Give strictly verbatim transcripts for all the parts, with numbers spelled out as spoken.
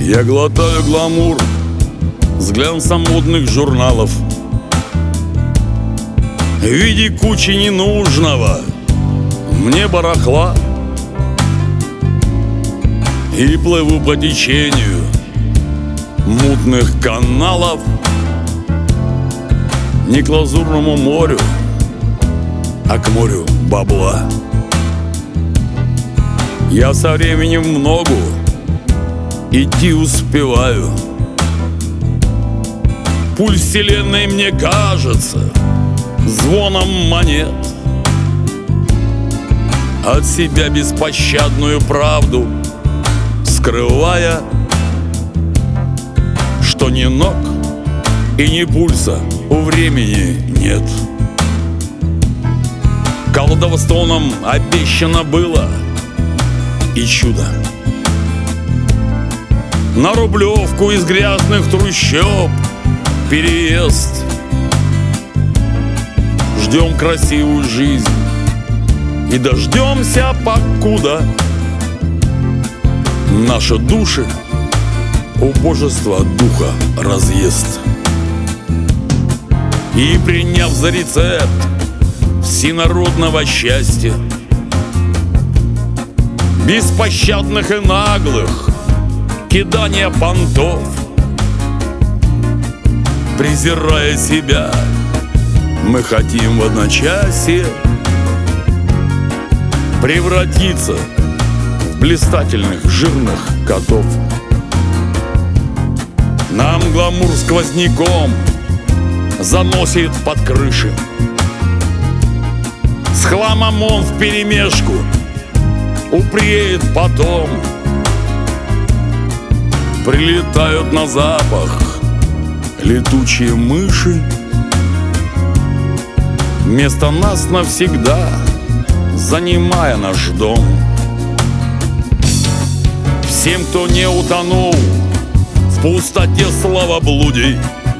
Я глотаю гламур с глянцем модных журналов в виде кучи ненужного мне барахла. И плыву по течению мутных каналов не к лазурному морю, а к морю бабла. Я со временем в ногу идти успеваю. Пульс вселенной мне кажется звоном монет. От себя беспощадную правду скрывая, что ни ног и ни пульса у времени нет. Колдовством обещано было и чудо. На Рублевку из грязных трущоб переезд. Ждем красивую жизнь и дождемся, покуда наши души убожество духа разъест. И приняв за рецепт всенародного счастья, беспощадных и наглых кидания понтов, презирая себя, мы хотим в одночасье превратиться в блистательных жирных котов. Нам гламур сквозняком заносит под крыши, с хламом он вперемешку упреет потом. Прилетают на запах летучие мыши, вместо нас навсегда занимая наш дом. Всем, кто не утонул в пустоте словоблудий,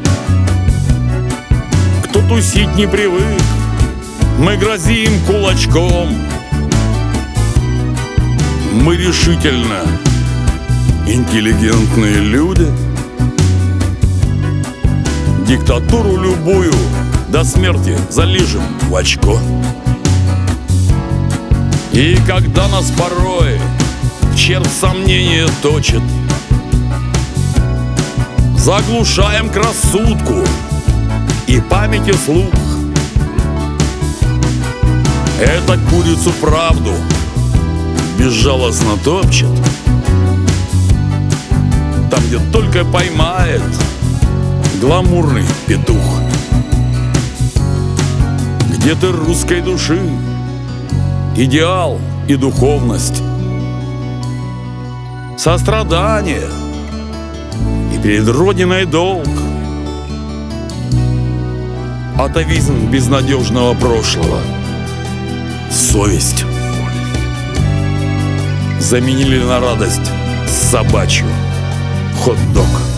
кто тусить не привык, мы грозим кулачком. Мы решительно интеллигентные люди, диктатуру любую до смерти залижем в очко. И когда нас порой червь сомнения точит, заглушаем к рассудку и памяти слух. Эта курицу правду безжалостно топчет там, где только поймает гламурный петух. Где ты русской души идеал и духовность, сострадание и перед Родиной долг, атовизм безнадежного прошлого, совесть заменили на радость собачью хот-дог.